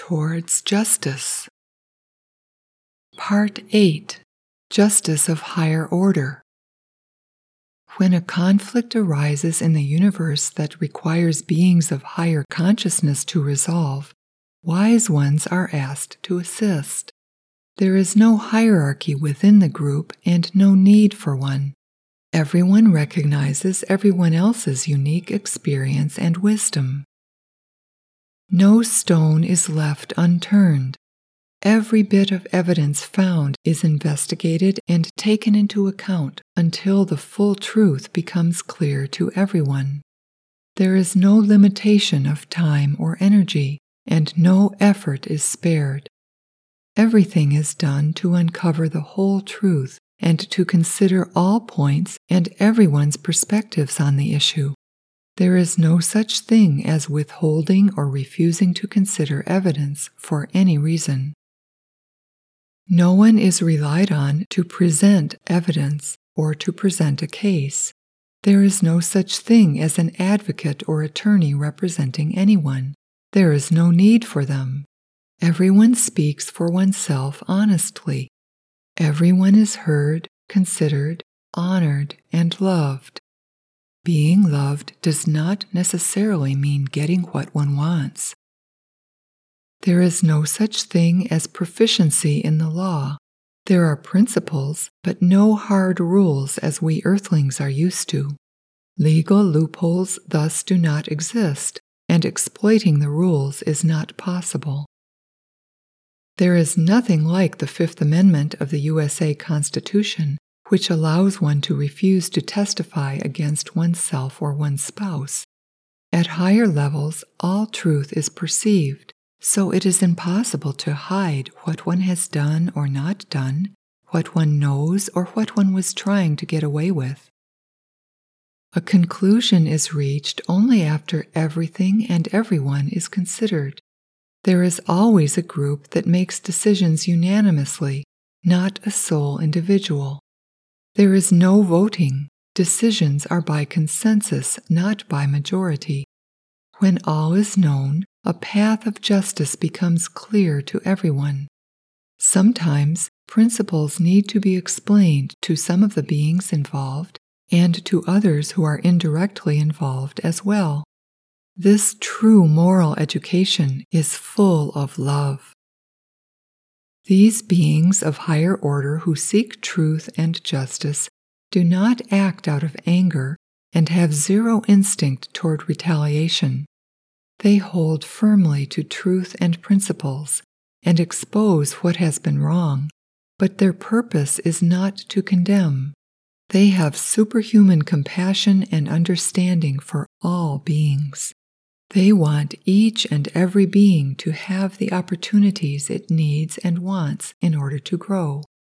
towards justice. Part 8. Justice of Higher Order. When a conflict arises in the universe that requires beings of higher consciousness to resolve, wise ones are asked to assist. There is no hierarchy within the group and no need for one. Everyone recognizes everyone else's unique experience and wisdom. No stone is left unturned. Every bit of evidence found is investigated and taken into account until the full truth becomes clear to everyone. There is no limitation of time or energy, and no effort is spared. Everything is done to uncover the whole truth and to consider all points and everyone's perspectives on the issue. There is no such thing as withholding or refusing to consider evidence for any reason. No one is relied on to present evidence or to present a case. There is no such thing as an advocate or attorney representing anyone. There is no need for them. Everyone speaks for oneself honestly. Everyone is heard, considered, honored, and loved. Being loved does not necessarily mean getting what one wants. There is no such thing as proficiency in the law. There are principles, but no hard rules as we earthlings are used to. Legal loopholes thus do not exist, and exploiting the rules is not possible. There is nothing like the Fifth Amendment of the USA Constitution, which allows one to refuse to testify against oneself or one's spouse. At higher levels, all truth is perceived, so it is impossible to hide what one has done or not done, what one knows or what one was trying to get away with. A conclusion is reached only after everything and everyone is considered. There is always a group that makes decisions unanimously, not a sole individual. There is no voting. Decisions are by consensus, not by majority. When all is known, a path of justice becomes clear to everyone. Sometimes, principles need to be explained to some of the beings involved and to others who are indirectly involved as well. This true moral education is full of love. These beings of higher order who seek truth and justice do not act out of anger and have zero instinct toward retaliation. They hold firmly to truth and principles and expose what has been wrong, but their purpose is not to condemn. They have superhuman compassion and understanding for all beings. They want each and every being to have the opportunities it needs and wants in order to grow.